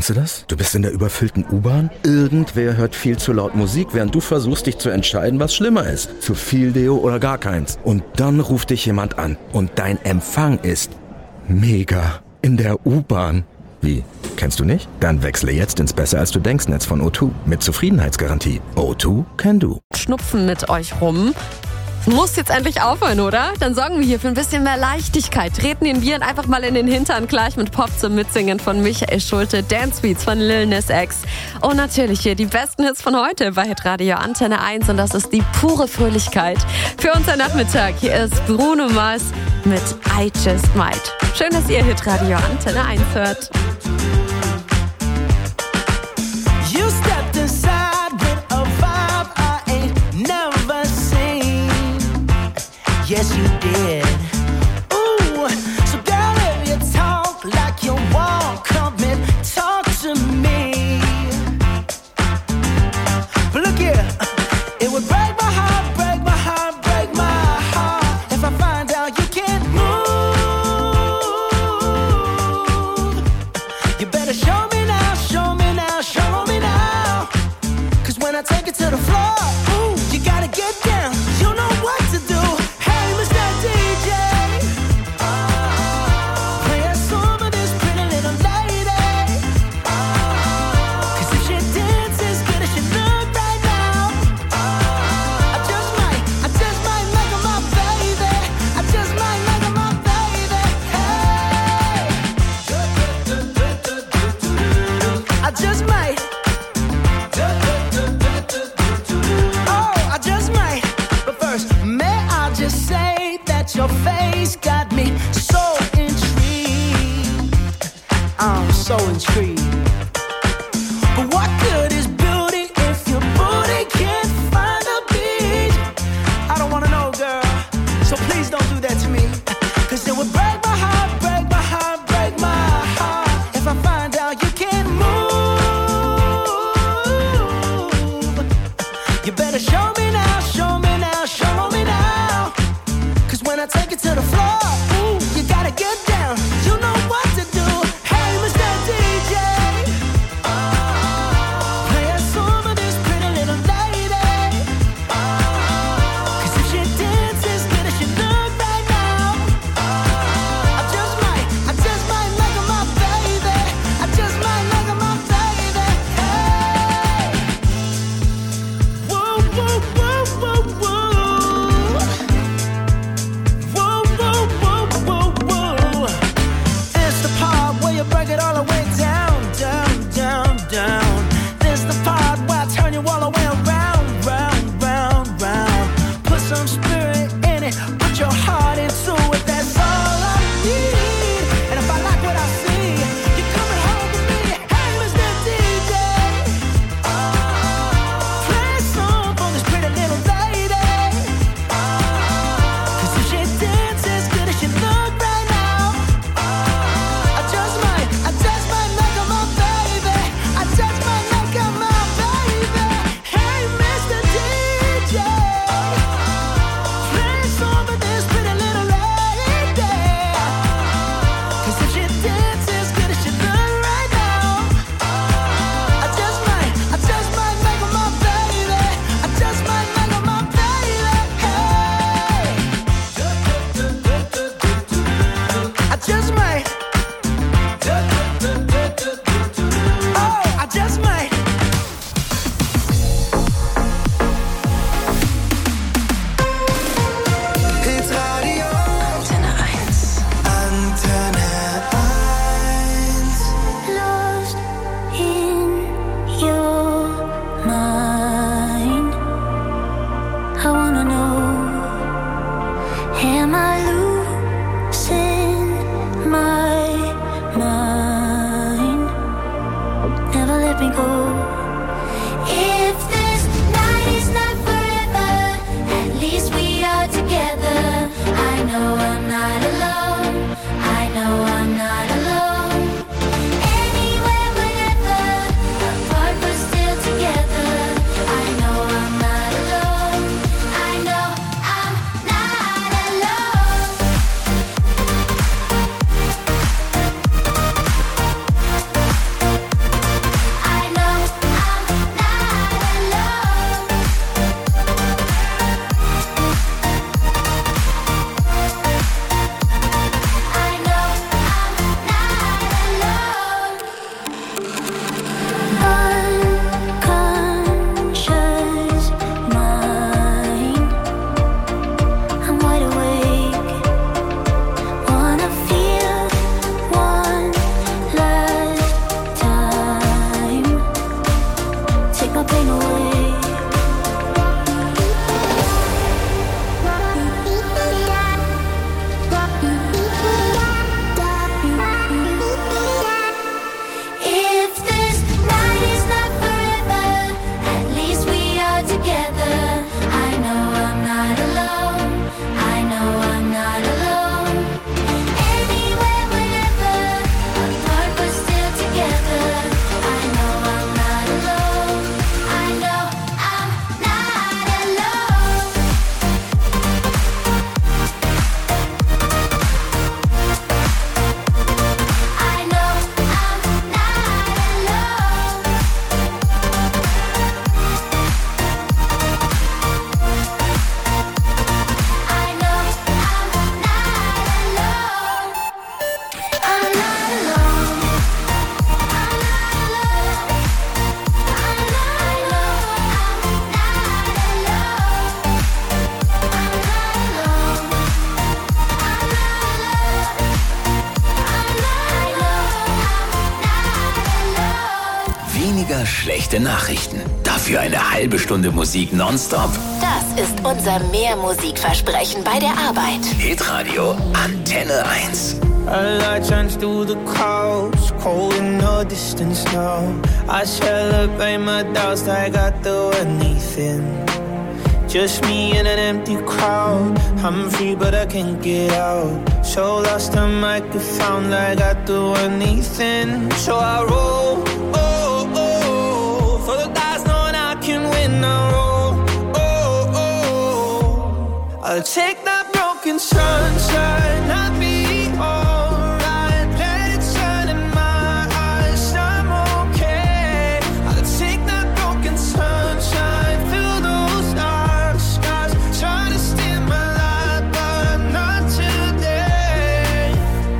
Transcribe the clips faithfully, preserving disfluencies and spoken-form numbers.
Kennst du das? Du bist in der überfüllten U-Bahn. Irgendwer hört viel zu laut Musik, während du versuchst, dich zu entscheiden, was schlimmer ist. Zu viel Deo oder gar keins. Und dann ruft dich jemand an. Und dein Empfang ist mega. In der U-Bahn. Wie? Kennst du nicht? Dann wechsle jetzt ins Besser als du denkst Netz von O zwei mit Zufriedenheitsgarantie. O zwei can do. Schnupfen mit euch rum. Muss jetzt endlich aufhören, oder? Dann sorgen wir hier für ein bisschen mehr Leichtigkeit. Treten den Viren einfach mal in den Hintern, gleich mit Pop zum Mitsingen von Michael Schulte, Dance Beats von Lil Nas X. Und natürlich hier die besten Hits von heute bei Hitradio Antenne eins. Und das ist die pure Fröhlichkeit für unser Nachmittag. Hier ist Bruno Mars mit I Just Might. Schön, dass ihr Hitradio Antenne eins hört. You stepped inside with a vibe I ain't never seen. Yes, you did. Ooh, so girl, if you talk like you walk, come and talk to me. But look here, it would break my heart, break my heart, break my heart if I find out you can't move. You better show me now, show me now, show me now. Cause when I take it to the floor, ooh, you gotta get down, you know what to do. Your face got me so intrigued. I'm so intrigued. But what good is beauty if your booty can't find a beat? I don't wanna know, girl, so please don't do that to me. Cause it would break my heart, break my heart, break my heart if I find out you can't move. You better show me now, show me now, show me now. When I take it to the floor, ooh, you gotta get down. You know what to do. Hey, Mister D J, play a song for this pretty little lady. Cause if she dances good as she look right now, I just might, I just might make her my baby. I just might make her my baby. Hey, woo, woo, woo, woo, woo. Break it all the way down, down, down, down. This the part where I turn you all the way around, round, round, round. Put some spirit in it, put your heart into it. That's all I need. And if I like what I see, you're coming home with me. Hey, Mister D J, play a song for this pretty little lady. Cause if she dances good as she look right now, I just might, I just might make her my baby. I just might make her my baby. Hey, Mister D J, play a song for this pretty little lady. Cause if she dances good as she look right now, I just might, I just might make her my baby. I just might make her my baby. Hey, I just might. Oh, I just might. Hitradio Antenne eins. Antenne eins. Lost in your mind. I wanna know, am I losing my mind? Never let me go. If this night is not forever, at least we are together. I know I'm not alone. I know I'm not alone. Anywhere, whenever, apart but still together. I know I'm not alone. I know I'm not alone. weniger schlechte Nachrichten. Dafür eine halbe Stunde Musik nonstop. Das ist unser Mehrmusikversprechen bei der Arbeit. Hitradio Antenne eins. A light shines through the clouds, cold in the distance now. I celebrate my doubts like I do anything. Just me in an empty crowd. I'm free but I can't get out. So lost I might get found like I do anything. So I roll, oh, oh, for the dice knowing I can win. I roll, oh, oh, I'll take that broken sunshine. I'll be alright. Let it shine in my eyes. I'm okay. I'll take that broken sunshine. Fill those dark skies. Try to steal my light, but not today.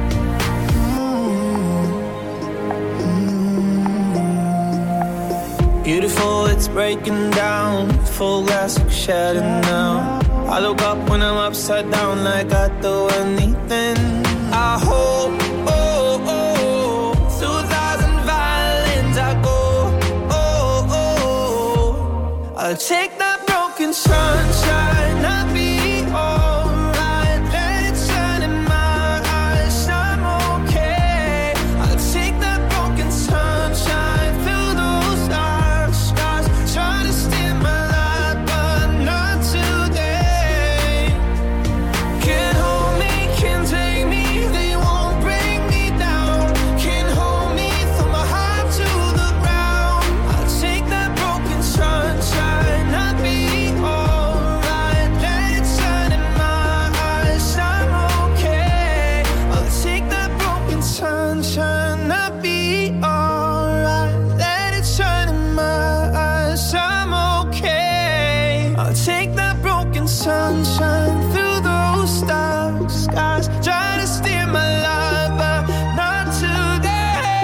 Mm-hmm. Beautiful, it's breaking down. Full glass like shattered now. I look up when I'm upside down like I do anything. I hope, oh, oh, through a thousand violins I go, oh, oh, I'll take that broken sunshine. I'll be alright. Let it shine in my eyes. I'm okay. I'll take that broken sunshine. Fill those dark skies. Try to steal my light, but not today. Can't hold me, can't take me. They won't break me down. Can't hold me from my heart to the ground. I'll take that broken sunshine. I'll be alright. Let it shine in my eyes. I'm okay. I'll take that broken sunshine. I'll be alright. Let it shine in my eyes. I'm okay. I'll take that broken sunshine through those dark skies. Try to steer my life, but not today.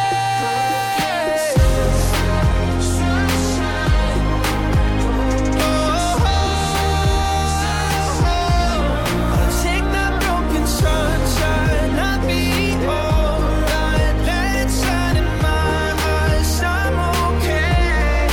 Oh, I'll take that broken sunshine. I'll be alright. Let it shine in my eyes. I'm okay.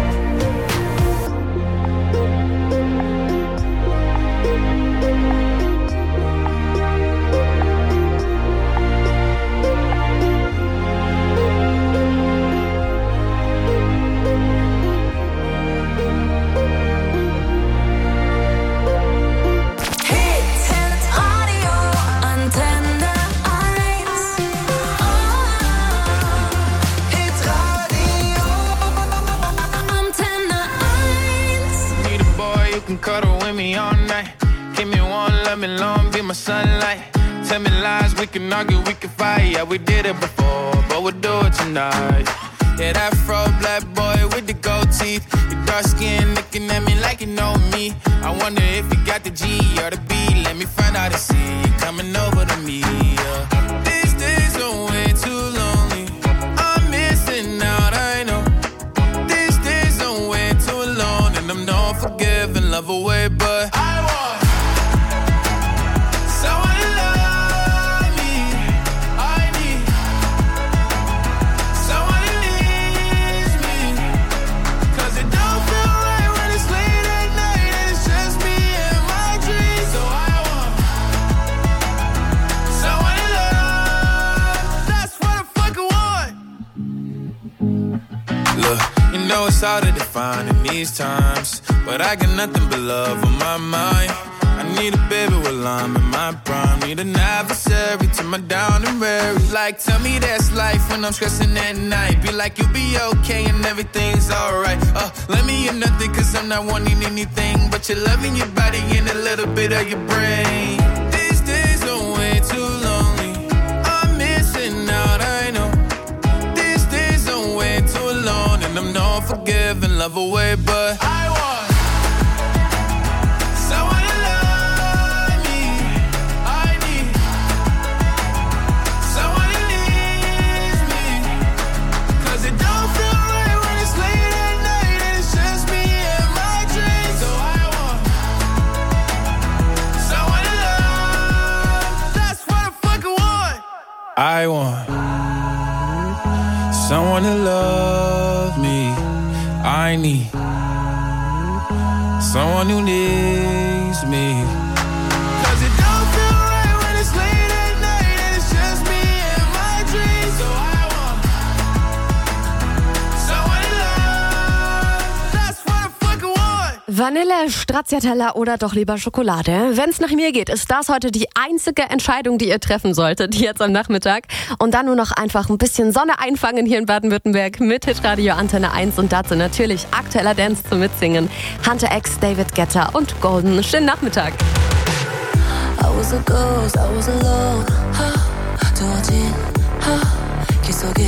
Hitradio Antenne eins. Hitradio Antenne eins. Need a boy who can cuddle with me all night. Give me one, let me long, be my sunlight. Tell me lies, we can argue, we can fight. Yeah, we did it before, but we'll do it tonight. Yeah, that fro black boy with the gold teeth. Your dark skin looking at me like you know me. I wonder if you got the G or the B. Let me find out and see you coming over to me. Yeah. These days are way too lonely. I'm missing out, I know. These days are way too alone, and I'm not forgiving, love away, but I want someone to love me. I need someone who needs me. 'Cause it don't feel right when it's late at night and it's just me and my dreams. So I want someone to love. That's what I fucking want. Look, you know it's hard to define in these times, but I got nothing but love on my mind. I need a baby while I'm in my prime. Need an adversary to my down and weary. Like, tell me that's life when I'm stressing at night. Be like, you'll be okay and everything's alright. Uh, let me hear nothing 'cause I'm not wanting anything but your love in your body and a little bit of your brain. These days are way too lonely. I'm missing out, I know. These days are way too alone, and I'm not forgiving, love away, but I want someone to love me. I need someone who needs me. 'Cause it don't feel right when it's late at night and it's just me and my dreams. So I want someone to love. That's what I fucking want. I want someone someone to love me. I need someone who needs me. Cause it don't feel right when it's late at night and it's just me and my dreams. So I want someone to love. That's what I fucking want. Vanille, Stracciatella oder doch lieber Schokolade? Wenn's nach mir geht, ist das heute die einzige Entscheidung, die ihr treffen solltet, jetzt am Nachmittag. Und dann nur noch einfach ein bisschen Sonne einfangen hier in Baden-Württemberg mit Hitradio Antenne eins und dazu natürlich aktueller Dance zum Mitsingen. Hunter X, David Guetta und Golden. Schönen Nachmittag. I was a ghost, I was alone. 두어진 길 속에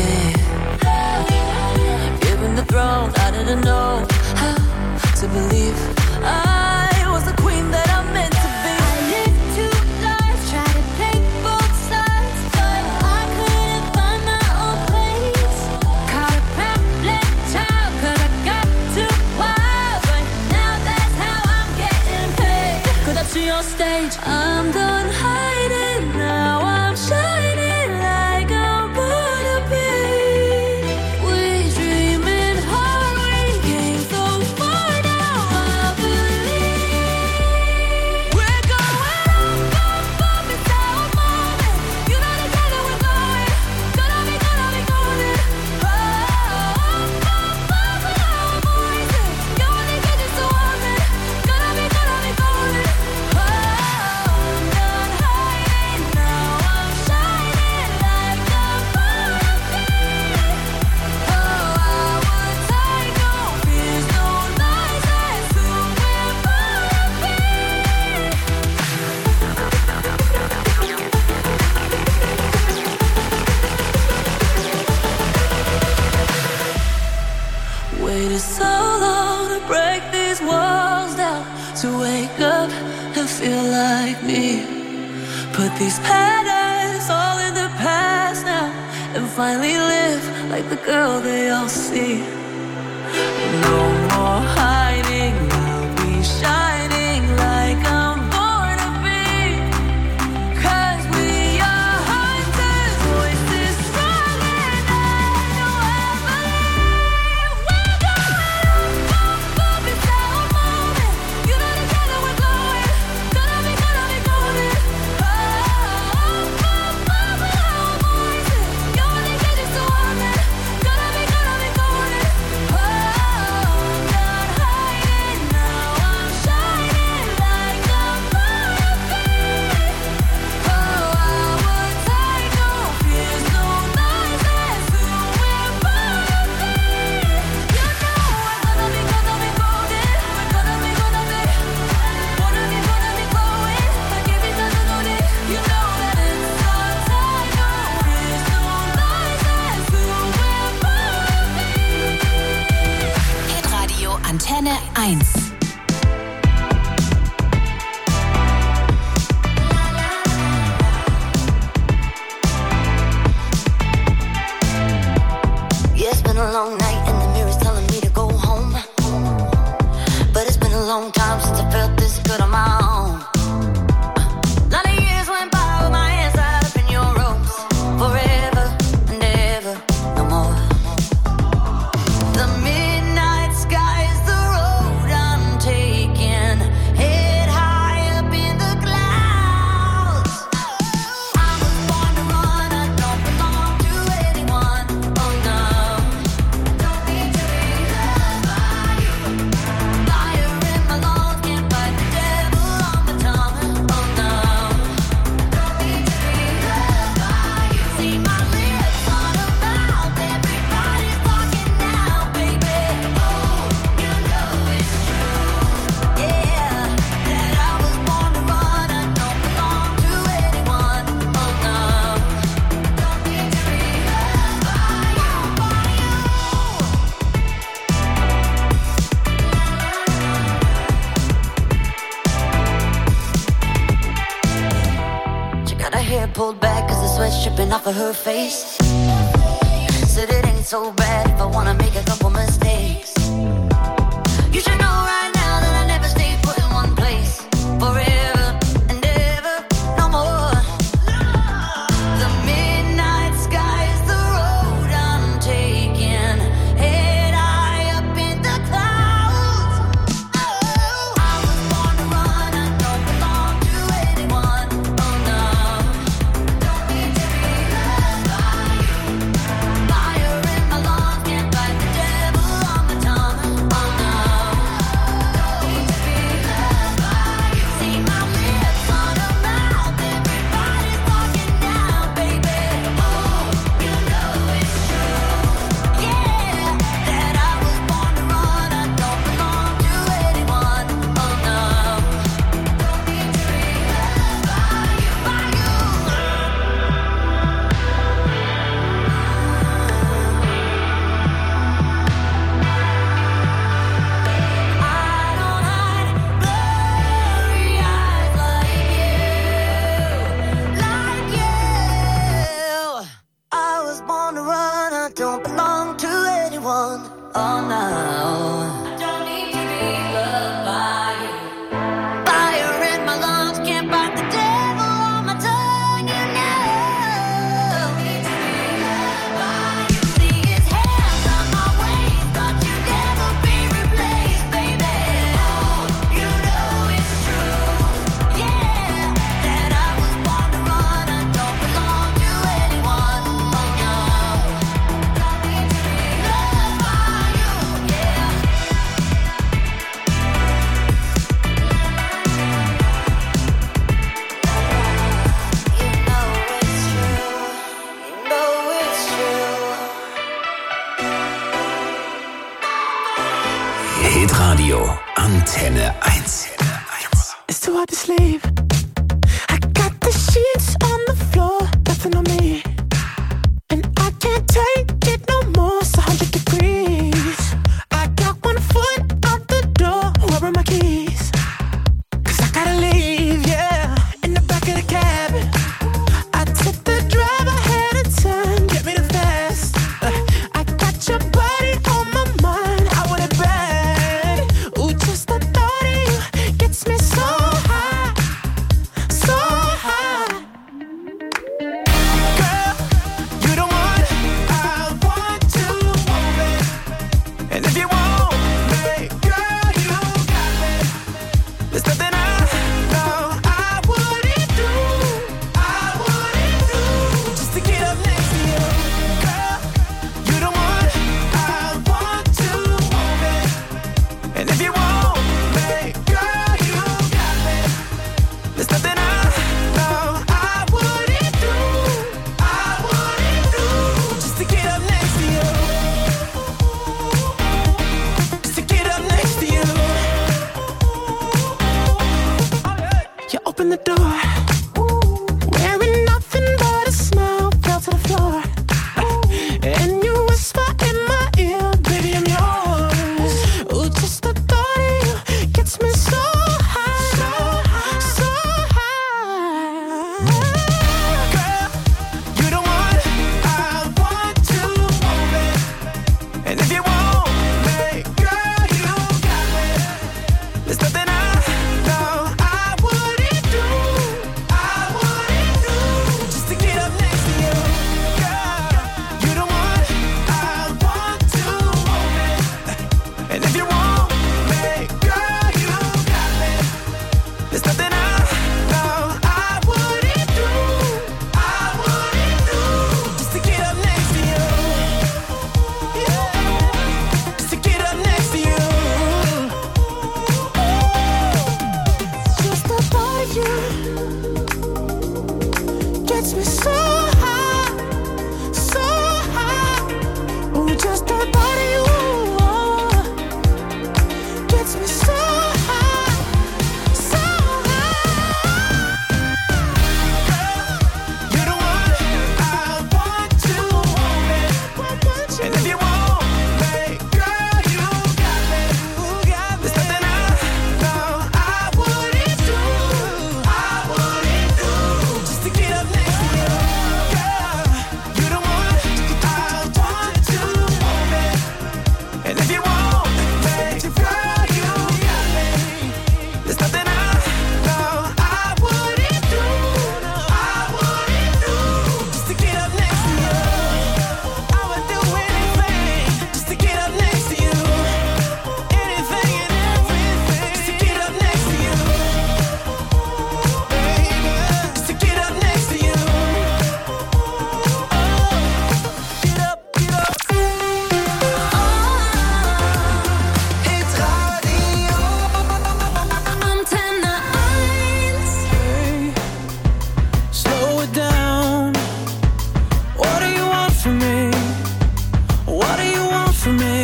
given the throne, I didn't know how to believe I was the queen that I'm meant to be. I lived two lives, tried to take both sides, but I couldn't find my own place. Caught a pamphlet child, cause I got too wild, but now that's how I'm getting paid. Could I see on stage? I'm done hiding, now I'm shining like I'm born to be. We dreaming hard, we came so far, now I believe. We're going up, up, up, it's our moment. You know together we're going. Gonna be, gonna be golden. Oh, up, up, up, with our voices. You only get just a woman. Gonna be, gonna be golden. Oh, I'm done hiding, now I'm shining like I'm born to be. Oh, I would take no fears, no lies, that's who we're born to be. Waited so long to break these walls down, to wake up and feel like me. Put these patterns all in the past now, and finally live like the girl they all see. No more hiding, I'll be shining like I'm born to be. Cause we are hunters, voices strong and I know I believe. We're going up, up, up, it's our moment. You know together we're going. Gonna be, gonna be golden. Oh, up, up, up, with our voices. You only get just a woman. Gonna be, gonna be golden. Oh, I'm done hiding, now I'm shining like I'm born to be. Oh, I would take no fears, no lies, that's who we're born to be. You know we're gonna be, gonna be golden. We're gonna be, gonna be, wanna be, gonna be glowing. Like every time I know it, you know that it's our time. No fears, no lies, that's who we're born to be. Hitradio Antenne eins. Yeah, it's been a long night and the mirror's telling me to go home. But it's been a long time since I felt this good on my own. Lot of years went by with my hands tied up in your ropes. Forever and ever, no more. The midnight sky is the road I'm taking. Head high up in the clouds. I was born to run, I don't belong to anyone. Oh no, don't need to be loved by you. Fire in my lungs, can't fight the devil on my tongue. Oh no, don't need to be loved by you. See my lips on a mouth, everybody's talking now, baby. Oh, you know it's true. Yeah, that I was born to run, I don't belong to anyone. Oh no, don't need to be loved by you. She got her hair pulled back cause the sweat's dripping off of her face. Said it ain't so bad if I wanna make a couple mistakes. You should know right now that I never stay put in one place. Forever and ever, no more. The midnight sky is the road I'm taking. anyone. Oh no, I don't need to be loved by you. Fire in my lungs, can't fight the devil on my tongue, you know. Don't need to be loved by you. See his hands on my waist, thought you'd never be replaced, baby. Oh, you know it's true, yeah, that I was born to run. I don't belong to anyone. Oh no, don't need to be loved by you, yeah. You know it's true, you know it's true. Hitradio Antenne eins. It's too hard to sleep. I got the sheets on the floor, nothing on me. And I can't take it no more, it's a hundred degrees. I got one foot out the door, where are my keys? Cause I gotta leave, yeah, in the back of the cab. I took the drive ahead of time, get me the fast. Uh, I got your body on my mind, I want it bad. Ooh, just the thought of you gets me so high, so high. Girl, you the one I want to move it. And if you want me, girl, you got me. There's nothing I know I wouldn't do, I wouldn't do, just to get up next to you. Girl, you the one I want to move it. And if you want me, girl, you got me. There's nothing I know I wouldn't do, I wouldn't do, just to get up next to you. Just to get up next to you. You open the door, wearing nothing but a smile, fell to the floor. And you whisper in my ear, baby, I'm yours. Ooh, just the thought of you gets me so high, so high. Girl, you the one I want to move it. And if you want me, girl, you got me. There's nothing I know I wouldn't do, I wouldn't do, just to get up next to you. Girl, you the one I want to move it. And if you want me, girl, you got me. There's nothing I know I wouldn't do, I wouldn't do, just to get up next to you. Yeah, just to get up next to you. Just the thought of you gets me so high, so high. Ooh, just the thought of you gets me so high, so high. Girl, you're the one I want to move it. And if you want me, girl, you got me. There's nothing I know I wouldn't do, I wouldn't do, just to get up next to you. Girl, you're the one I want to move it. And if you want me, girl, you got me. There's nothing I know I wouldn't do, I wouldn't do, just to get up next to you. I would do anything just to get up next to you. Anything and everything just to get up next to you. Baby, just to get up next to you. Get up, get up. Hitradio Antenne eins. Slow it down. What do you want from me? What do you want from me?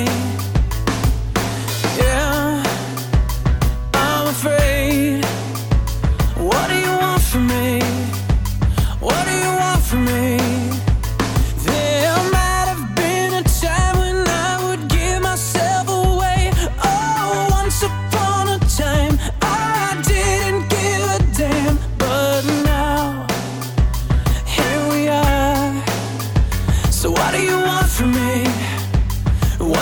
Yeah, I'm afraid. What do you want from me? What do you want from me? There might have been a time when I would give myself away. Oh, once upon a time I didn't give a damn. But now, here we are. So what do you want from me?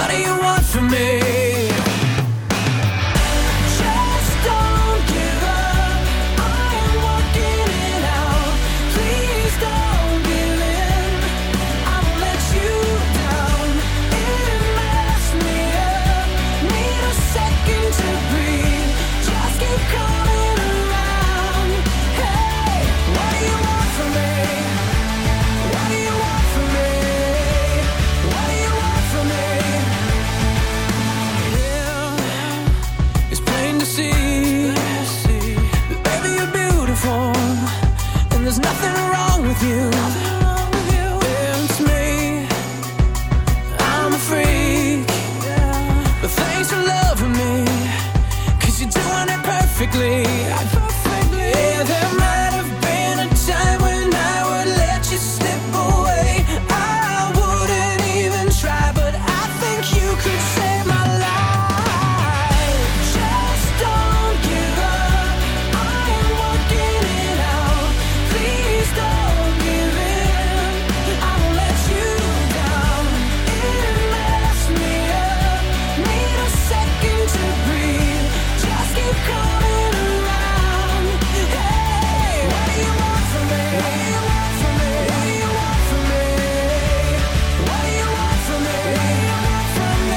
perfectly. Yeah, there might have been a time when I would let you slip away. I wouldn't even try, but I think you could save my life. Just don't give up, I'm working it out. Please don't give in, I won't let you down. It messed me up, need a second to breathe. Just keep coming around. Hey, what do you want from me? What do you want from me? What do you want from me? What do you want from me?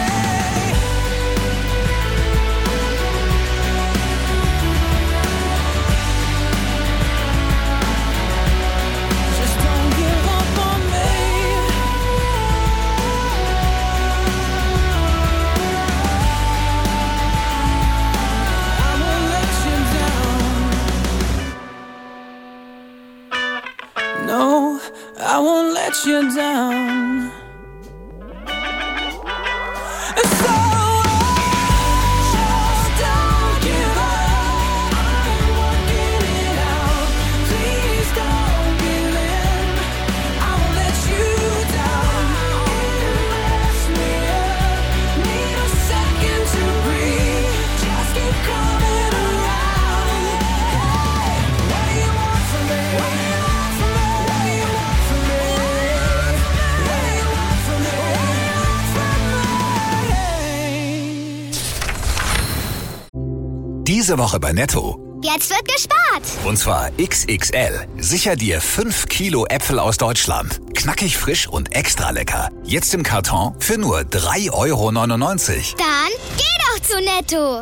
Just don't give up on me. I won't let you down. No, I won't let you down. So just don't give up, I'm working it out. Please don't give in, I won't let you down. It messed me up, need a second to breathe. Just keep coming around. Hey, what do you want from me? What do you want from me? What do you want from me? What do you want from me? What do you want from me? Diese Woche bei Netto. Jetzt wird gespart. Und zwar X X L. Sicher dir fünf Kilo Äpfel aus Deutschland. Knackig frisch und extra lecker. Jetzt im Karton für nur drei Euro neunundneunzig. Dann geh doch zu Netto.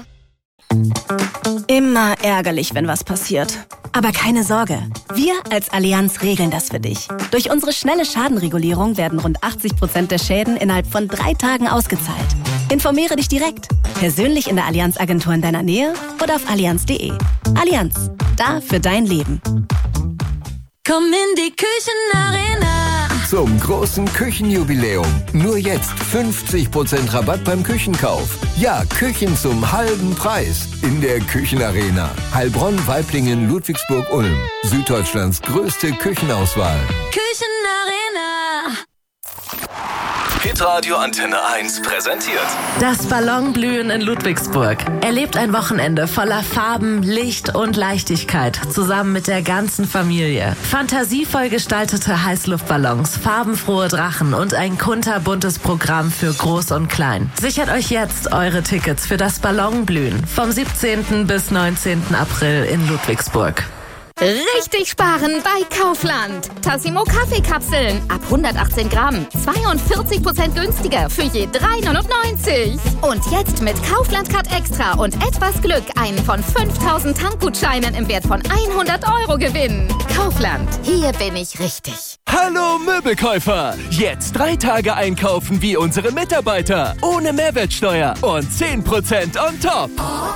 Immer ärgerlich, wenn was passiert. Aber keine Sorge, wir als Allianz regeln das für dich. Durch unsere schnelle Schadenregulierung werden rund achtzig Prozent der Schäden innerhalb von drei Tagen ausgezahlt. Informiere dich direkt, persönlich in der Allianz-Agentur in deiner Nähe oder auf allianz punkt de. Allianz, da für dein Leben. Komm in die Küchenarena. Zum großen Küchenjubiläum. Nur jetzt fünfzig Prozent Rabatt beim Küchenkauf. Ja, Küchen zum halben Preis. In der Küchenarena. Heilbronn, Waiblingen, Ludwigsburg, Ulm. Süddeutschlands größte Küchenauswahl. Küchenarena. Hitradio Antenne eins präsentiert Das Ballonblühen in Ludwigsburg. Erlebt ein Wochenende voller Farben, Licht und Leichtigkeit zusammen mit der ganzen Familie. Fantasievoll gestaltete Heißluftballons, farbenfrohe Drachen und ein kunterbuntes Programm für Groß und Klein. Sichert euch jetzt eure Tickets für das Ballonblühen vom siebzehnten bis neunzehnten April in Ludwigsburg. Richtig sparen bei Kaufland. Tassimo Kaffeekapseln ab hundertachtzehn Gramm. zweiundvierzig Prozent günstiger für je drei neunundneunzig. Und jetzt mit Kaufland Card Extra und etwas Glück einen von fünftausend Tankgutscheinen im Wert von hundert Euro gewinnen. Kaufland, hier bin ich richtig. Hallo Möbelkäufer! Jetzt drei Tage einkaufen wie unsere Mitarbeiter. Ohne Mehrwertsteuer und zehn Prozent on top.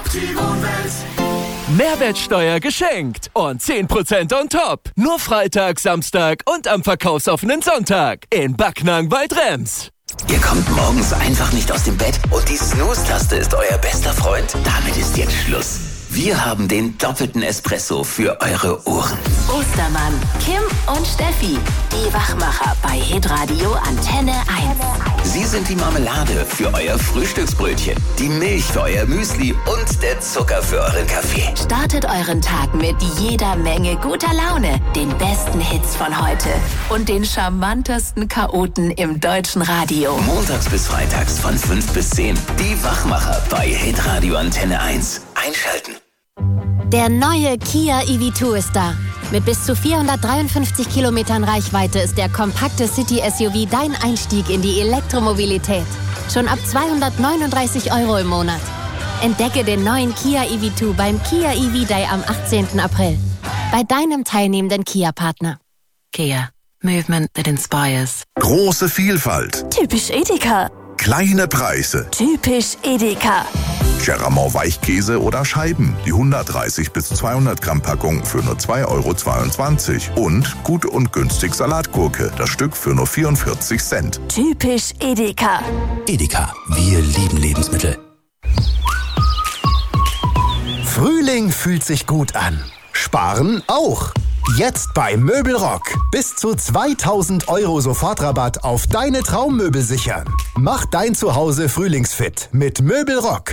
Mehrwertsteuer geschenkt und zehn Prozent on top. Nur Freitag, Samstag und am verkaufsoffenen Sonntag in Backnang bei Drems. Ihr kommt morgens einfach nicht aus dem Bett und die Snooze-Taste ist euer bester Freund? Damit ist jetzt Schluss. Wir haben den doppelten Espresso für eure Ohren. Ostermann, Kim und Steffi, die Wachmacher bei Hitradio Antenne eins. Sie sind die Marmelade für euer Frühstücksbrötchen, die Milch für euer Müsli und der Zucker für euren Kaffee. Startet euren Tag mit jeder Menge guter Laune, den besten Hits von heute und den charmantesten Chaoten im deutschen Radio. Montags bis freitags von fünf bis zehn. Die Wachmacher bei Hitradio Antenne eins. Einschalten. Der neue Kia E V zwei ist da. Mit bis zu vierhundertdreiundfünfzig Kilometern Reichweite ist der kompakte City-S U V dein Einstieg in die Elektromobilität. Schon ab zweihundertneununddreißig Euro im Monat. Entdecke den neuen Kia E V zwei beim Kia E V Day am achtzehnten April. Bei deinem teilnehmenden Kia-Partner. Kia. Movement that inspires. Große Vielfalt. Typisch Edeka. Kleine Preise. Typisch Edeka. Cheramont Weichkäse oder Scheiben. Die hundertdreißig bis zweihundert Gramm Packung für nur zwei Euro zweiundzwanzig. Und gut und günstig Salatgurke. Das Stück für nur vierundvierzig Cent. Typisch Edeka. Edeka. Wir lieben Lebensmittel. Frühling fühlt sich gut an. Sparen auch. Jetzt bei Möbelrock. Bis zu zweitausend Euro Sofortrabatt auf deine Traummöbel sichern. Mach dein Zuhause frühlingsfit mit Möbelrock.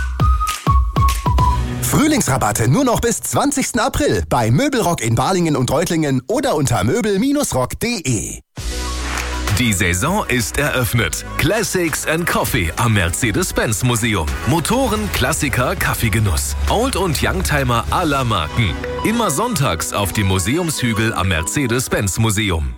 Frühlingsrabatte nur noch bis zwanzigsten April bei Möbelrock in Balingen und Reutlingen oder unter möbel rock punkt de. Die Saison ist eröffnet. Classics and Coffee am Mercedes-Benz Museum. Motoren, Klassiker, Kaffeegenuss. Old- und Youngtimer aller Marken. Immer sonntags auf dem Museumshügel am Mercedes-Benz Museum.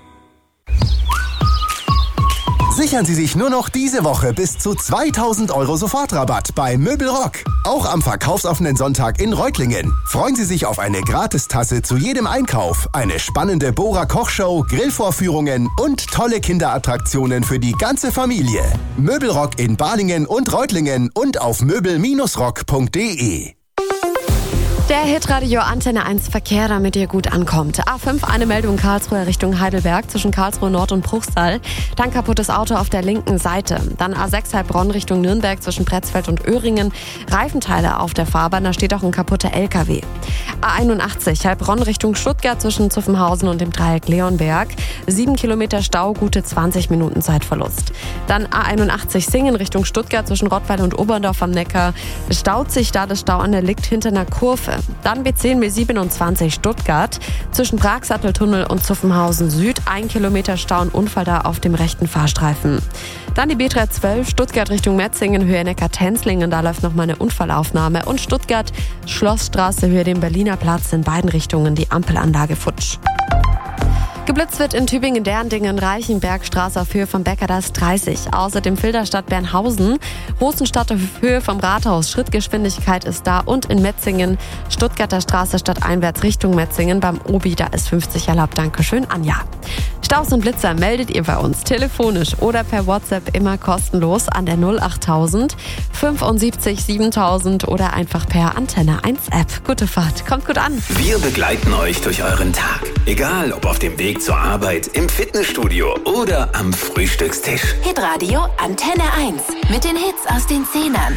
Sichern Sie sich nur noch diese Woche bis zu zweitausend Euro Sofortrabatt bei Möbelrock. Auch am verkaufsoffenen Sonntag in Reutlingen. Freuen Sie sich auf eine Gratistasse zu jedem Einkauf, eine spannende Bohrer-Kochshow, Grillvorführungen und tolle Kinderattraktionen für die ganze Familie. Möbelrock in Balingen und Reutlingen und auf möbel rock punkt de. Der Hitradio Antenne eins Verkehr, damit ihr gut ankommt. A fünf, eine Meldung Karlsruhe Richtung Heidelberg zwischen Karlsruhe Nord und Bruchsal. Dann kaputtes Auto auf der linken Seite. Dann A sechs Heilbronn Richtung Nürnberg zwischen Pretzfeld und Öhringen. Reifenteile auf der Fahrbahn, da steht auch ein kaputter L K W. A einundachtzig Heilbronn Richtung Stuttgart zwischen Zuffenhausen und dem Dreieck Leonberg. Sieben Kilometer Stau, gute zwanzig Minuten Zeitverlust. Dann A einundachtzig Singen Richtung Stuttgart zwischen Rottweil und Oberndorf am Neckar. Es staut sich da, das Stauende liegt hinter einer Kurve. Dann B zehn B siebenundzwanzig Stuttgart zwischen Pragsatteltunnel und Zuffenhausen Süd. Ein Kilometer Stau und Unfall da auf dem rechten Fahrstreifen. Dann die B dreihundertzwölf Stuttgart Richtung Metzingen, Höhe Neckar-Tenzlingen. Da läuft noch mal eine Unfallaufnahme. Und Stuttgart Schlossstraße, Höhe dem Berliner Platz, in beiden Richtungen die Ampelanlage futsch. Geblitzt wird in Tübingen, Derndingen, Reichenbergstraße auf Höhe vom Bäckerdas dreißig. Außerdem Filderstadt Bernhausen, Rosenstadt auf Höhe vom Rathaus. Schrittgeschwindigkeit ist da. Und in Metzingen, Stuttgarter Straße stadteinwärts Richtung Metzingen. Beim Obi, da ist fünfzig erlaubt. Dankeschön, Anja. Staus und Blitzer meldet ihr bei uns telefonisch oder per WhatsApp immer kostenlos an der null achttausend fünfundsiebzig siebentausend oder einfach per Antenne eins App. Gute Fahrt, kommt gut an. Wir begleiten euch durch euren Tag. Egal, ob auf dem Weg zur Arbeit, im Fitnessstudio oder am Frühstückstisch. Hitradio Antenne eins mit den Hits aus den Zehnern.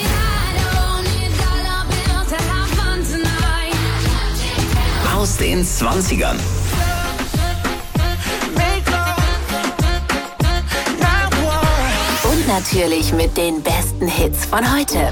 Aus den Zwanzigern. Und natürlich mit den besten Hits von heute.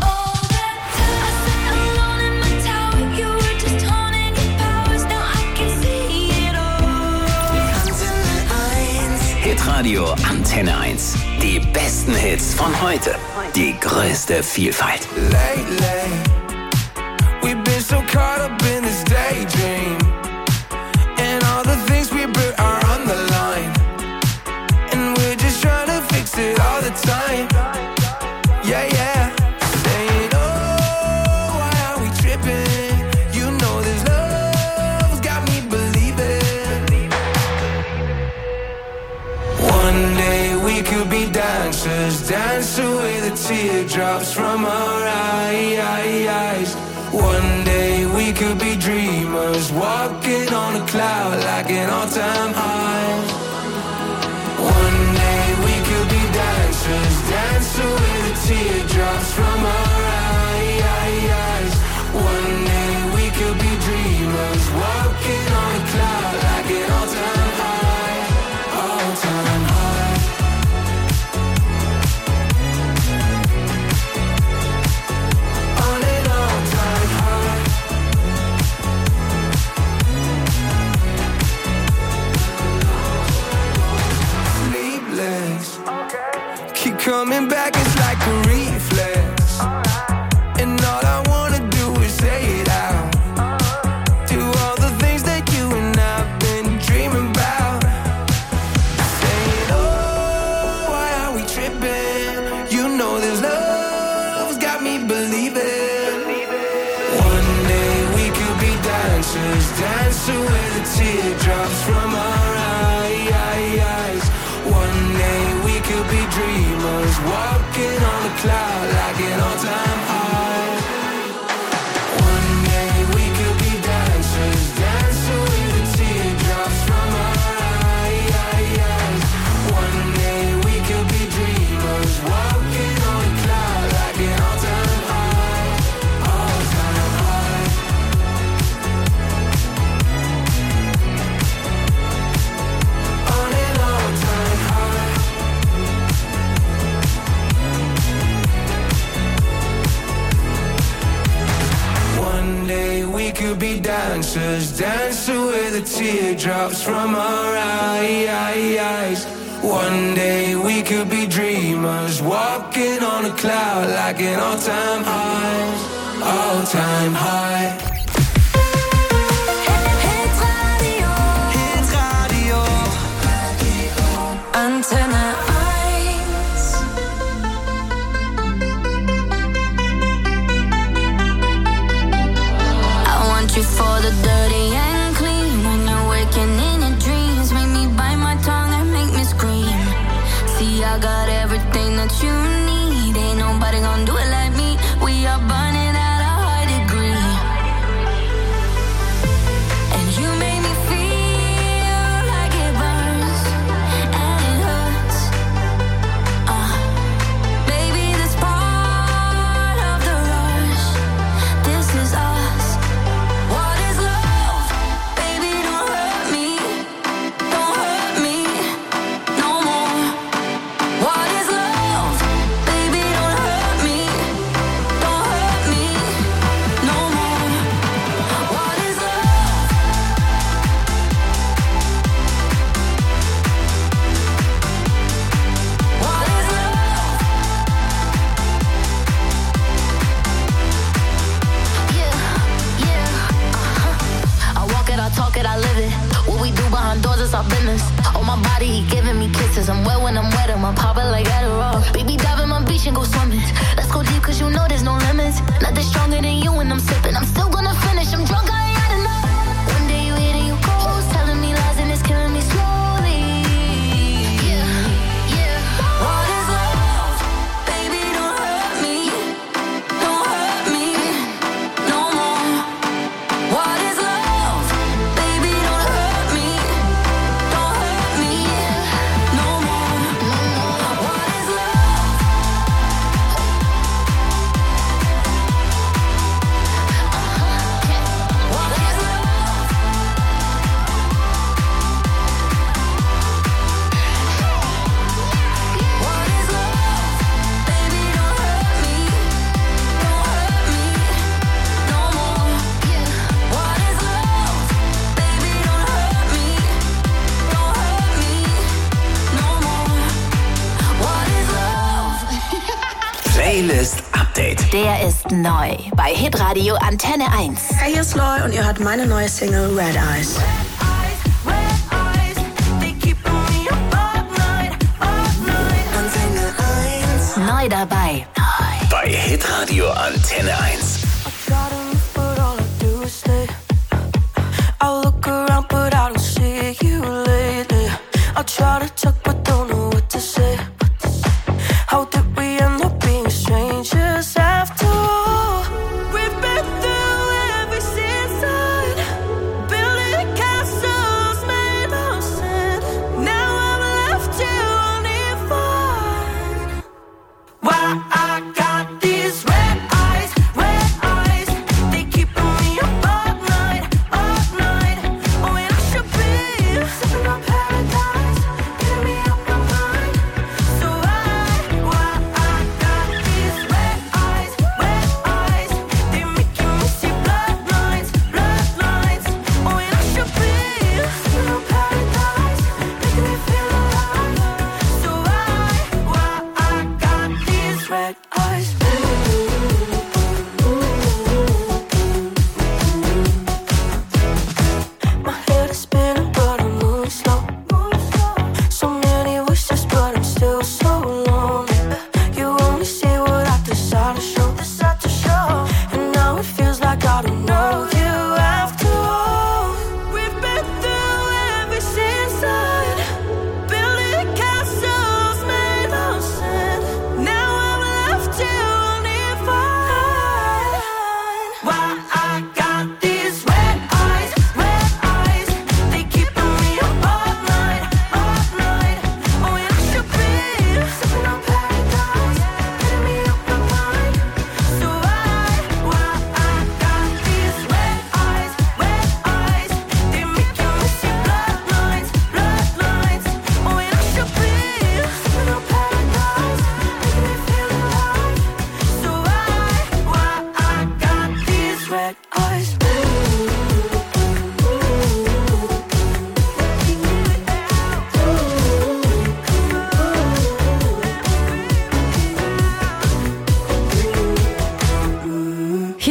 Hitradio Antenne eins. Die besten Hits von heute. Die größte Vielfalt. Lately, we've been so caught up in this daydream, and all the things we built are on the line, and we're just trying to fix it all the time. Yeah, yeah. Saying, oh, why are we tripping? You know this love's got me believing. One day we could be dancers, dance away the teardrops from our eyes. One day we could be dreamers, walking on a cloud like an all-time high. One day we could be dancers, dance away the teardrops from our eyes. One day we could be dreamers, walking on a cloud like an all-time high, all-time high. On an all-time high. Sleepless, keep coming back, it's like a reflex. And all I wanna do is say it out. Do all the things that you and I've been dreaming about. Saying, oh, why are we tripping? You know this love's got me believing. One day we could be dancers, dance away the teardrops from our eyes. One day we could be dreamers, walking on a cloud like an all-time high. One day we could be dancers, dance away the teardrops from our eyes. One day we could be dreamers, walking on a cloud like an all-time high, all-time high. be dancers, dancing with the teardrops from our eyes. One day we could be dreamers, walking on a cloud like an all-time high, all-time high. Hitradio, Hitradio, Antenne eins. I want you for the dirty and clean. When you're waking in your dreams, make me bite my tongue and make me scream. See, I got everything that you need. Ain't nobody gonna do it like me. We are burning at a high degree. And you make me feel like it burns and it hurts. Uh, baby, this part of the rush. This is us. What is love? Baby, don't hurt me. Don't hurt me no more. What is love? Baby, don't hurt me. Don't hurt me no more. What is love? What is love? Yeah, yeah, uh-huh. I walk it, I talk it, I live it. What we do behind doors is our business. On my body, he giving me kisses. I'm wet when I'm wet, I'm popping like Adderall. Baby, dive in my beach and go swimming. Let's go deep, cause you know there's no limits. Nothing stronger than you when I'm sipping. I'm still gonna finish, I'm drunk, I ain't had enough. One day you hit and you go, telling me lies and it's killing me slowly. Yeah, yeah. What is love? Baby, don't hurt me. Don't hurt me no more. What is love? Baby, don't hurt me. Don't hurt me no more. What is love? What is love? What is love? Baby, don't hurt me. Don't hurt me no more. What is love? Baby, don't hurt me. Don't hurt me no more. What is love? Playlist Update. Der ist neu bei Hitradio Antenne eins. Hey, hier ist Loy und ihr hört meine neue Single Red Eyes. Antenne eins. Neu dabei. Bei Hitradio Antenne eins. I look around but I don't see you lately. I try to talk but don't know what to say. How did we end up being strangers after all? We've been through every season, building castles made of sand. Now I'm left here only fine. Why I got these red eyes, red eyes. They keeping me up all night, all night. Oh, and I should be sipping on paradise, getting me up my mind. So why, why I got these red eyes, red eyes. They making me see bloodlines, bloodlines. Oh, and I should be sipping on paradise, making me feel alive. So why, why I got these red eyes. My head is spinning, but I'm moving slow. So many wishes, but I'm still so lonely. You only see what I decide to show, decide to show. And now it feels like I don't know you after all. We've been through every season, building castles made of sand. Now I'm left here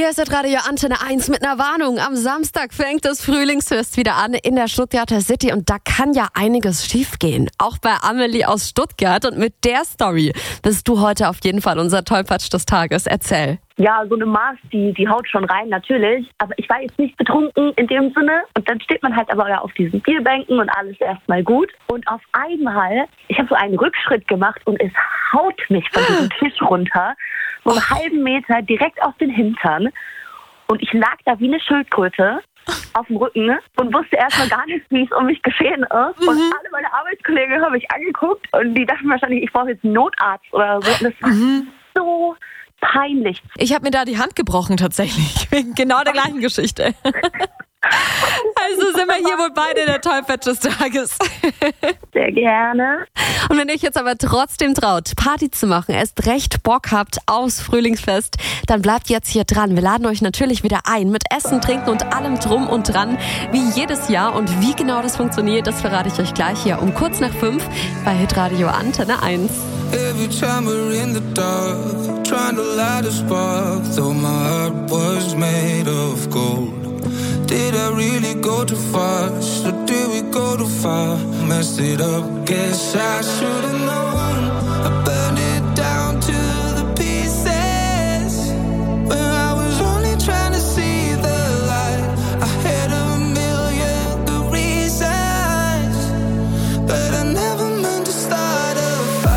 Hier ist das Radio Antenne eins mit einer Warnung. Am Samstag fängt das Frühlingsfest wieder an in der Stuttgarter City und da kann ja einiges schiefgehen. Auch bei Amelie aus Stuttgart und mit der Story bist du heute auf jeden Fall unser Tollpatsch des Tages. Erzähl. Ja, so eine Maß, die, die haut schon rein, natürlich. Aber ich war jetzt nicht betrunken in dem Sinne. Und dann steht man halt aber auf diesen Bierbänken und alles erstmal gut. Und auf einmal, ich habe so einen Rückschritt gemacht und es haut mich von diesem Tisch runter. So einen halben Meter direkt auf den Hintern. Und ich lag da wie eine Schildkröte auf dem Rücken und wusste erstmal gar nicht, wie es um mich geschehen ist. Mhm. Und alle meine Arbeitskollegen haben mich angeguckt und die dachten wahrscheinlich, ich brauche jetzt einen Notarzt oder so. Und das war mhm. so peinlich. Ich habe mir da die Hand gebrochen tatsächlich, wegen genau der gleichen Geschichte. Also sind wir hier wohl beide der Tollpatsch des Tages. Sehr gerne. Und wenn ihr euch jetzt aber trotzdem traut, Party zu machen, erst recht Bock habt aufs Frühlingsfest, dann bleibt jetzt hier dran. Wir laden euch natürlich wieder ein mit Essen, Trinken und allem drum und dran, wie jedes Jahr. Und wie genau das funktioniert, das verrate ich euch gleich hier um kurz nach fünf bei Hitradio Antenne eins. Every time we're in the dark, trying to light a spark, though my heart was made of gold. Did I really go too fast, or did we go too far? Messed it up, guess I should've known. I burned it down to the pieces, when I was only trying to see the light. I had a million good reasons, but I never meant to start a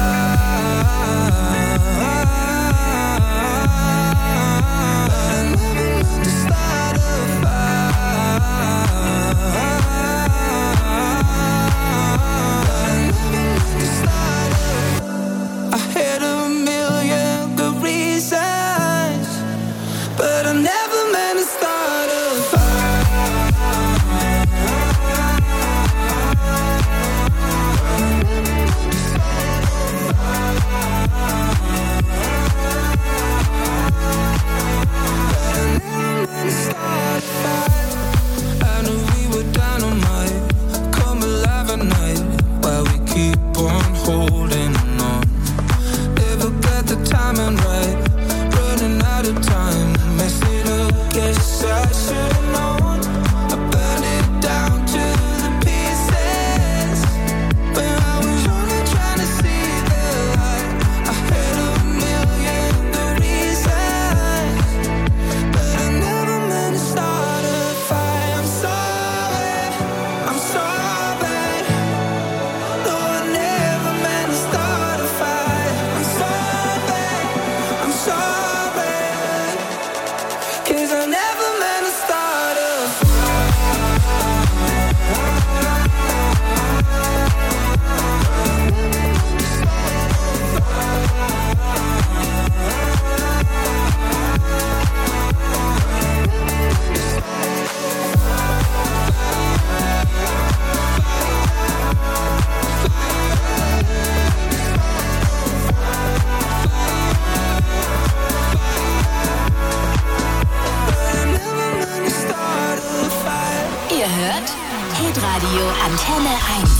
Hitradio Antenne eins.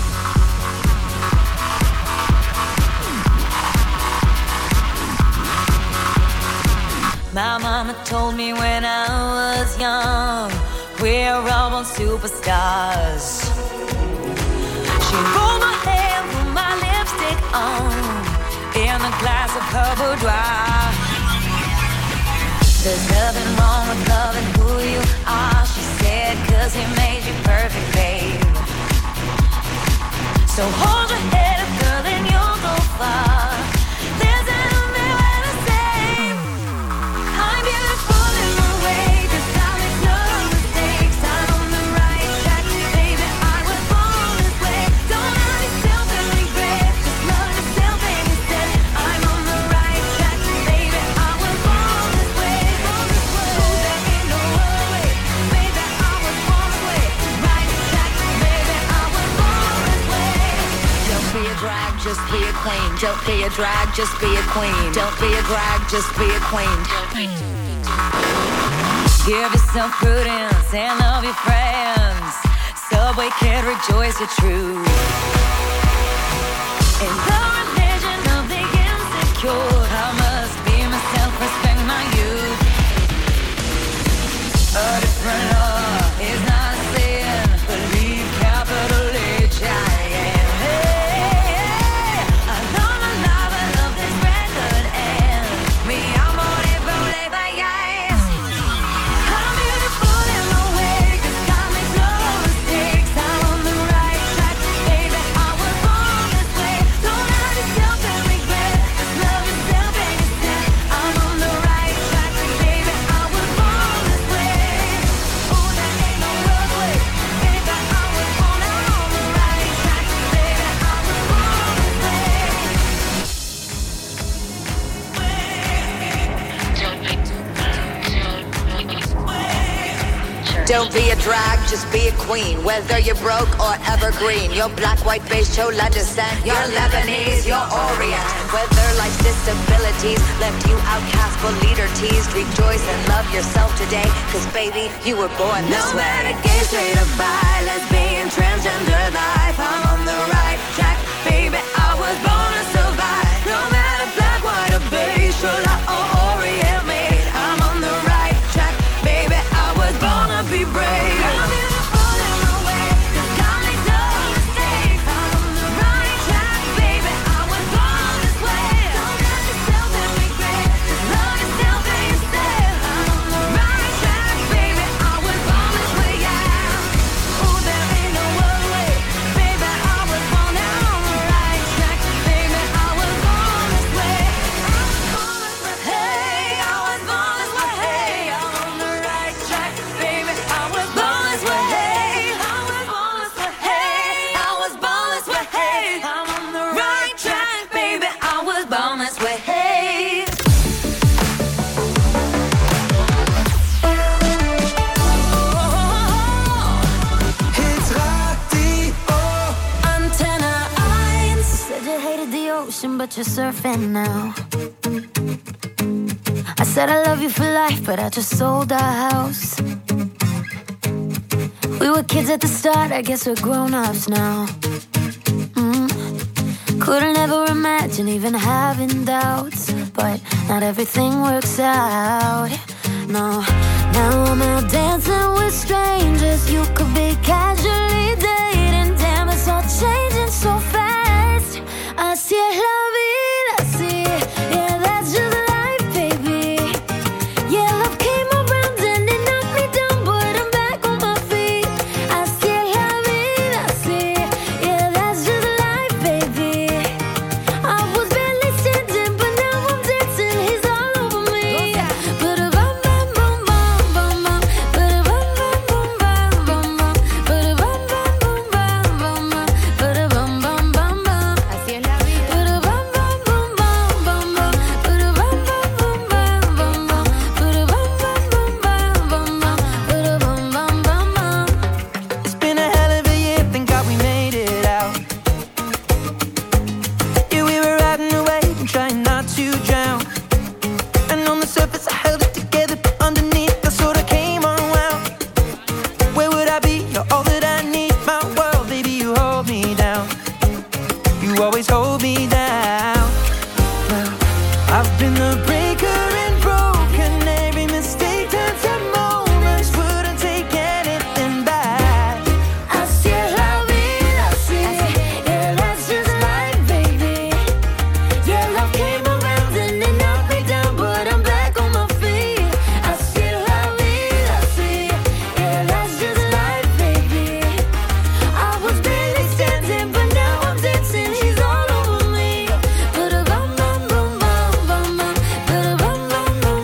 My mama told me when I was young, we're all born superstars. She rolled my hair, put my lipstick on, in a glass of her boudoir. There's nothing wrong with loving who you are, she said, cause he made you perfect, babe. So hold your head up, girl, and you'll go far. There's an only way to say I'm beautiful in my way, cause I make no mistakes. I'm on the right track, baby, I was born this way. Don't hurt yourself and regret, just love yourself instead. I'm on the right track, baby, I was born this way. Oh, there ain't no other way, baby, I was born this way. Right track, baby, I was born this way. Don't be a drag, just be a queen. Don't be a drag, just be a queen. Don't be a drag, just be a queen. Give yourself prudence and love your friends. Subway kid, rejoice your truth. In the religion of the insecure, I must be myself, respect my youth. A different love is not sin. Believe capital H I M. Hey, hey, I know my love, I love this record and mi amor es forever, yes. I'm beautiful in my way, 'cause God makes no mistakes. I'm on the right track, baby, I was born this way. Don't hurt yourself and regret, just love yourself and you said I'm on the right track, baby, I was born this way. Oh, there ain't no other way, baby, I was born on the right track, baby, I was born this way. Don't be a drag, just be a queen. Whether you're broke or evergreen, your black, white, beige, chola descent, you're Lebanese, you're Orient. Whether life's disabilities left you outcast but leader teased, rejoice and love yourself today, 'cause baby, you were born this No way. matter gay, straight or bi, lesbian, transgender life, I'm on the right track, baby, I was born to survive. No matter black, white or beige, chola or Orient made, I'm on the right track, baby, I was born to be brave. I'm beautiful in my way, 'cause God makes no mistakes. I'm on the right track, baby, I was born this way. Don't hurt yourself and regret, just love yourself and you said I'm on the right track, baby, I was born this way, yeah. Oh, there ain't no other way, baby, I was born on the right track, baby, I was born this way. Hey, I was born this way, hey, I'm on the right track, baby, I was born this way, hey, I was born this way, hey, I was born this way, hey, I'm on the right track, baby, I was born this way, hey. It's Radio Antenne eins. Said you hated the ocean, but you're surfing now. I said I love you for life, but I just sold our house. We were kids at the start, I guess we're grown-ups now. Mm. Couldn't ever imagine even having doubts, but not everything works out. No, now I'm out dancing with strangers. You could be casually dating. Damn, it's all changing so fast. Así es la vida, así. Yeah, that's just life, baby. Yeah, love came around and it knocked me down, but I'm back on my feet. Así es la vida, así. Yeah, that's just life, baby. I was barely standing, but now I'm dancing. He's all over me. Ba-da-bum, bum, bum, bum, bum, bum. Ba-da-bum, bum, bum, bum, bum, bum. Ba-da-bum, bum, bum, bum, bum, bum. Ba-da-bum, bum, bum, bum. Así es la vida. Ba-da-bum, bum, bum, bum, bum, bum. Ba-da-bum, bum, bum, bum, bum, bum. Ba-da-bum, bum, bum, bum, bum, bum. Ba-da-bum, bum, bum, bum. It's been a hell of a year, thank God we made it out. Yeah, we were riding away and trying not to drown. And on the surface I held it together, but underneath I sort of came unwound. Where would I be? You're all that I need, my world, baby, you hold me down. You always hold me down. Well, I've been the breaker and broken. Every mistake turns to moments. Wouldn't take anything back. Así es la vida, así. Yeah, that's just life, baby. Yeah, love came around and it knocked me down, but I'm back on my feet. Así es la vida, así. Yeah, that's just life, baby. I was barely standing, but now I'm dancing. He's all over me. Ba-da-bum, bum, bum, bum, bum, bum. Ba-da-bum, bum, bum,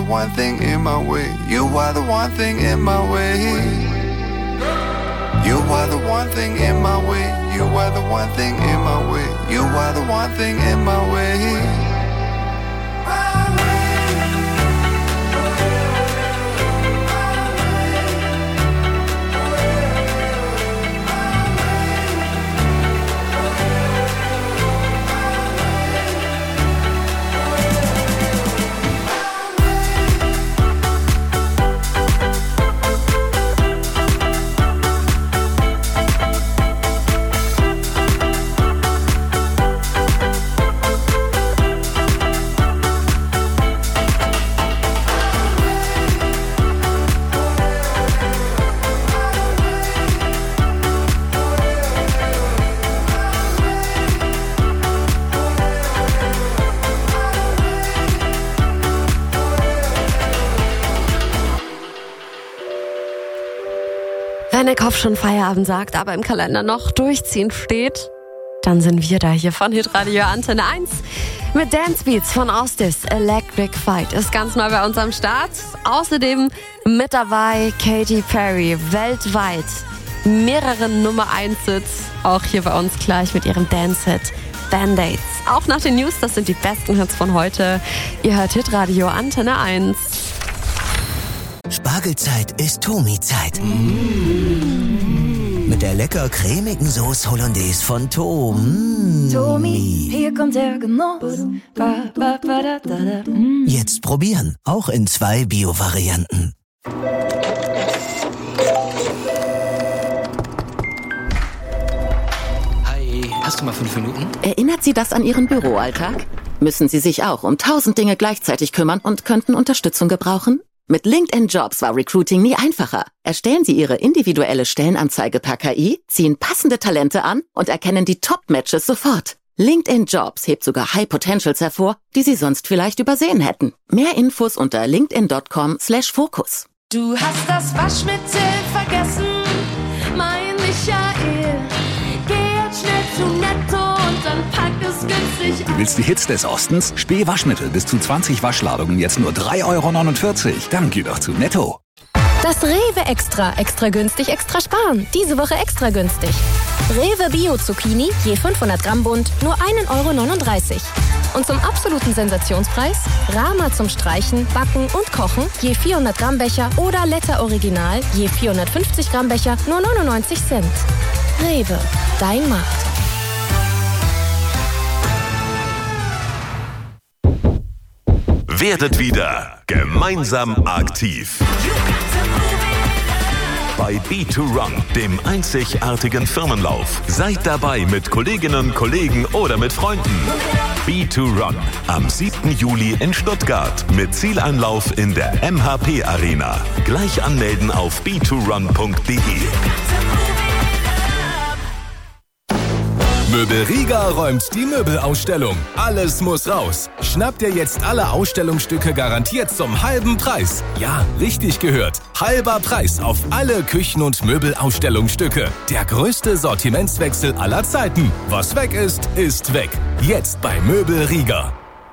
one thing in my way. You are the one thing in my way. You are the one thing in my way. You are the one thing in my way. You are the one thing in my way. Wenn der Kopf schon Feierabend sagt, aber im Kalender noch durchziehen steht, dann sind wir da hier von Hitradio Antenne eins mit Dance Beats von Ostis. Electric Fight ist ganz neu bei uns am Start. Außerdem mit dabei Katy Perry, weltweit mehrere Nummer eins Hits, auch hier bei uns gleich mit ihrem Dance-Hit Band-Aids. Auch nach den News, das sind die besten Hits von heute. Ihr hört Hitradio Antenne eins. Spargelzeit ist Tomi-Zeit. Mit der lecker cremigen Sauce Hollandaise von Tomi. Tomi, hier kommt der Genuss. Ba, ba, ba, da, da, da. Mm. Jetzt probieren, auch in zwei Bio-Varianten. Hi, hast du mal fünf Minuten? Erinnert Sie das an Ihren Büroalltag? Müssen Sie sich auch um tausend Dinge gleichzeitig kümmern und könnten Unterstützung gebrauchen? Mit LinkedIn Jobs war Recruiting nie einfacher. Erstellen Sie Ihre individuelle Stellenanzeige per K I, ziehen passende Talente an und erkennen die Top-Matches sofort. LinkedIn Jobs hebt sogar High Potentials hervor, die Sie sonst vielleicht übersehen hätten. Mehr Infos unter linkedin.com slash Fokus. Du hast das Waschmittel vergessen, mein Michael. Geh jetzt schnell zu Netto und dann pack es günstig. Du willst die Hits des Ostens? Spee Waschmittel bis zu zwanzig Waschladungen jetzt nur drei Euro neunundvierzig. Dann geh doch zu Netto. Das Rewe Extra. Extra günstig, extra sparen. Diese Woche extra günstig. Rewe Bio Zucchini, je fünfhundert Gramm Bund, nur ein Euro neununddreißig. Und zum absoluten Sensationspreis Rama zum Streichen, Backen und Kochen, je vierhundert Gramm Becher oder Letter Original, je vierhundertfünfzig Gramm Becher, nur neunundneunzig Cent. Rewe, dein Markt. Werdet wieder gemeinsam aktiv. Bei B zwei Run, dem einzigartigen Firmenlauf. Seid dabei mit Kolleginnen, Kollegen oder mit Freunden. B zwei Run am siebten Juli in Stuttgart mit Zieleinlauf in der M H P Arena. Gleich anmelden auf b zwei run punkt de. Möbel Riga räumt die Möbelausstellung. Alles muss raus. Schnappt ihr jetzt alle Ausstellungsstücke garantiert zum halben Preis. Ja, richtig gehört. Halber Preis auf alle Küchen- und Möbelausstellungsstücke. Der größte Sortimentswechsel aller Zeiten. Was weg ist, ist weg. Jetzt bei Möbel Riga.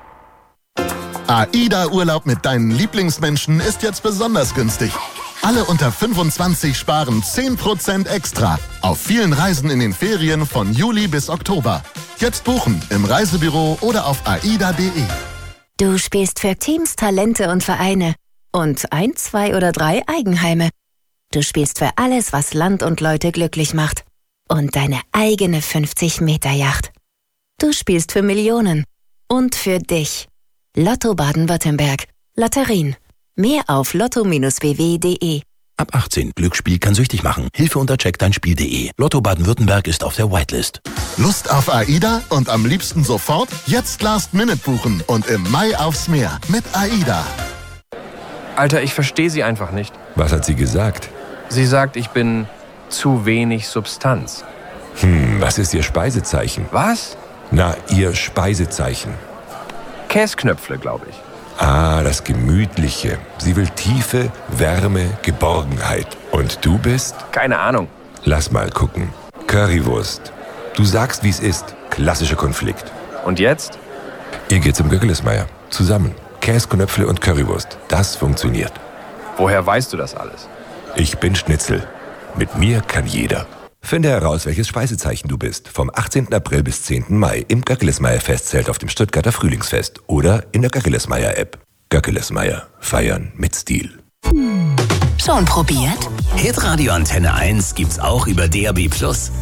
AIDA-Urlaub mit deinen Lieblingsmenschen ist jetzt besonders günstig. Alle unter fünfundzwanzig sparen zehn Prozent extra. Auf vielen Reisen in den Ferien von Juli bis Oktober. Jetzt buchen im Reisebüro oder auf aida punkt de. Du spielst für Teams, Talente und Vereine. Und ein, zwei oder drei Eigenheime. Du spielst für alles, was Land und Leute glücklich macht. Und deine eigene fünfzig Meter Yacht. Du spielst für Millionen. Und für dich. Lotto Baden-Württemberg. Lotterien. Mehr auf lotto Bindestrich b w punkt de. Ab achtzehn. Glücksspiel kann süchtig machen. Hilfe unter check dein Spiel punkt de. Lotto Baden-Württemberg ist auf der Whitelist. Lust auf AIDA und am liebsten sofort? Jetzt Last Minute buchen und im Mai aufs Meer mit AIDA. Alter, ich verstehe sie einfach nicht. Was hat sie gesagt? Sie sagt, ich bin zu wenig Substanz. Hm, was ist ihr Speisezeichen? Was? Na, ihr Speisezeichen. Käsknöpfle, glaube ich. Ah, das Gemütliche. Sie will Tiefe, Wärme, Geborgenheit. Und du bist? Keine Ahnung. Lass mal gucken. Currywurst. Du sagst, wie es ist. Klassischer Konflikt. Und jetzt? Ihr geht zum Göckelsmeier. Zusammen. Käsknöpfle und Currywurst. Das funktioniert. Woher weißt du das alles? Ich bin Schnitzel. Mit mir kann jeder. Finde heraus, welches Speisezeichen du bist. Vom achtzehnten April bis zehnten Mai im Göckelsmeier-Festzelt auf dem Stuttgarter Frühlingsfest oder in der Göckelsmeier-App. Göckelsmeier. Feiern mit Stil. Schon probiert? Hitradio Antenne eins gibt's auch über D A B plus.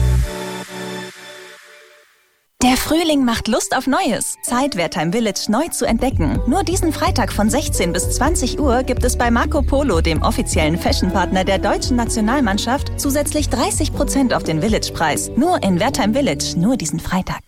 Der Frühling macht Lust auf Neues. Zeit, Wertheim Village neu zu entdecken. Nur diesen Freitag von sechzehn bis zwanzig Uhr gibt es bei Marco Polo, dem offiziellen Fashionpartner der deutschen Nationalmannschaft, zusätzlich dreißig Prozent auf den Village-Preis. Nur in Wertheim Village, nur diesen Freitag.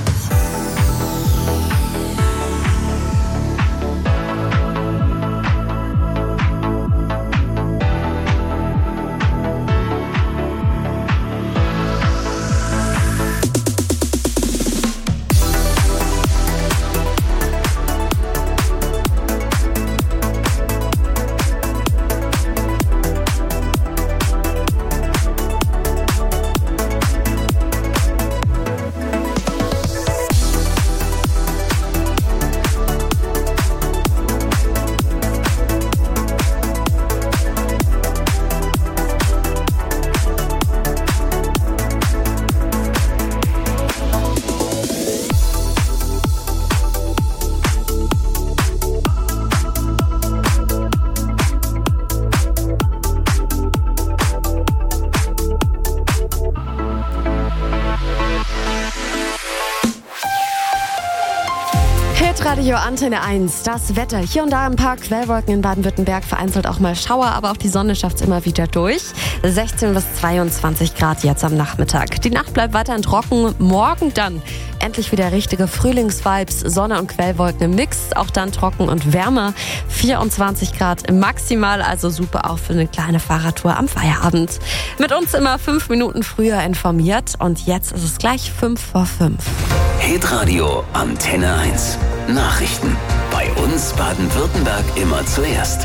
Radio Antenne eins, das Wetter. Hier und da ein paar Quellwolken in Baden-Württemberg, vereinzelt auch mal Schauer, aber auch die Sonne schafft es immer wieder durch. sechzehn bis zweiundzwanzig Grad jetzt am Nachmittag. Die Nacht bleibt weiterhin trocken, morgen dann endlich wieder richtige Frühlingsvibes, Sonne und Quellwolken im Mix, auch dann trocken und wärmer. vierundzwanzig Grad maximal, also super auch für eine kleine Fahrradtour am Feierabend. Mit uns immer fünf Minuten früher informiert und jetzt ist es gleich fünf vor fünf. Hitradio Antenne eins. Nachrichten. Bei uns Baden-Württemberg immer zuerst.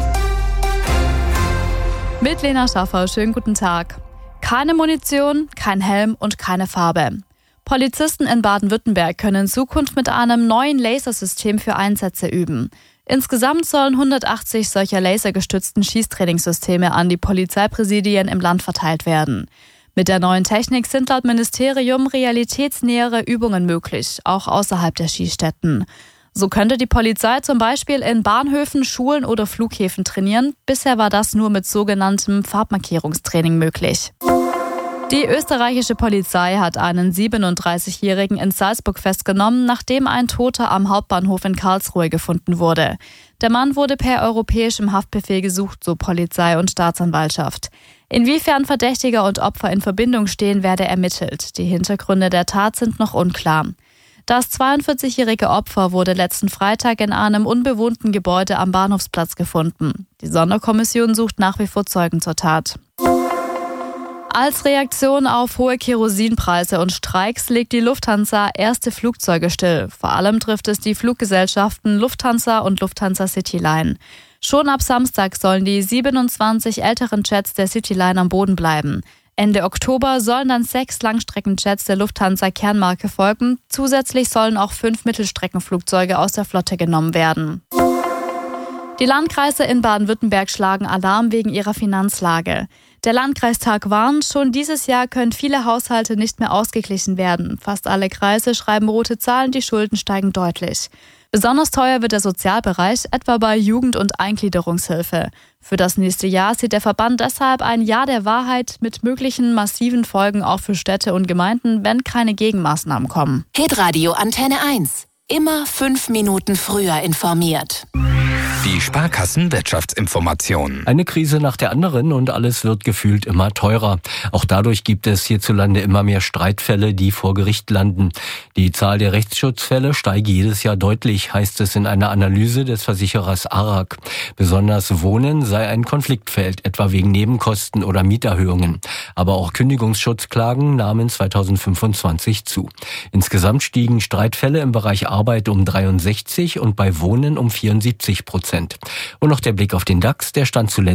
Mit Lena Schaffer, schönen guten Tag. Keine Munition, kein Helm und keine Farbe. Polizisten in Baden-Württemberg können in Zukunft mit einem neuen Lasersystem für Einsätze üben. Insgesamt sollen hundertachtzig solcher lasergestützten Schießtrainingssysteme an die Polizeipräsidien im Land verteilt werden. Mit der neuen Technik sind laut Ministerium realitätsnähere Übungen möglich, auch außerhalb der Schießstätten. So könnte die Polizei zum Beispiel in Bahnhöfen, Schulen oder Flughäfen trainieren. Bisher war das nur mit sogenanntem Farbmarkierungstraining möglich. Die österreichische Polizei hat einen siebenunddreißigjährigen in Salzburg festgenommen, nachdem ein Toter am Hauptbahnhof in Karlsruhe gefunden wurde. Der Mann wurde per europäischem Haftbefehl gesucht, so Polizei und Staatsanwaltschaft. Inwiefern Verdächtiger und Opfer in Verbindung stehen, werde ermittelt. Die Hintergründe der Tat sind noch unklar. Das zweiundvierzigjährige Opfer wurde letzten Freitag in einem unbewohnten Gebäude am Bahnhofsplatz gefunden. Die Sonderkommission sucht nach wie vor Zeugen zur Tat. Als Reaktion auf hohe Kerosinpreise und Streiks legt die Lufthansa erste Flugzeuge still. Vor allem trifft es die Fluggesellschaften Lufthansa und Lufthansa Cityline. Schon ab Samstag sollen die siebenundzwanzig älteren Jets der Cityline am Boden bleiben. Ende Oktober sollen dann sechs Langstreckenjets der Lufthansa-Kernmarke folgen. Zusätzlich sollen auch fünf Mittelstreckenflugzeuge aus der Flotte genommen werden. Die Landkreise in Baden-Württemberg schlagen Alarm wegen ihrer Finanzlage. Der Landkreistag warnt, schon dieses Jahr können viele Haushalte nicht mehr ausgeglichen werden. Fast alle Kreise schreiben rote Zahlen, die Schulden steigen deutlich. Besonders teuer wird der Sozialbereich, etwa bei Jugend- und Eingliederungshilfe. Für das nächste Jahr sieht der Verband deshalb ein Jahr der Wahrheit mit möglichen massiven Folgen auch für Städte und Gemeinden, wenn keine Gegenmaßnahmen kommen. Hitradio Antenne eins. Immer fünf Minuten früher informiert. Die Sparkassen-Wirtschaftsinformation. Eine Krise nach der anderen und alles wird gefühlt immer teurer. Auch dadurch gibt es hierzulande immer mehr Streitfälle, die vor Gericht landen. Die Zahl der Rechtsschutzfälle steige jedes Jahr deutlich, heißt es in einer Analyse des Versicherers A R A G. Besonders Wohnen sei ein Konfliktfeld, etwa wegen Nebenkosten oder Mieterhöhungen. Aber auch Kündigungsschutzklagen nahmen zweitausendfünfundzwanzig zu. Insgesamt stiegen Streitfälle im Bereich Arbeit um dreiundsechzig und bei Wohnen um vierundsiebzig Prozent. Und noch der Blick auf den DAX, der stand zuletzt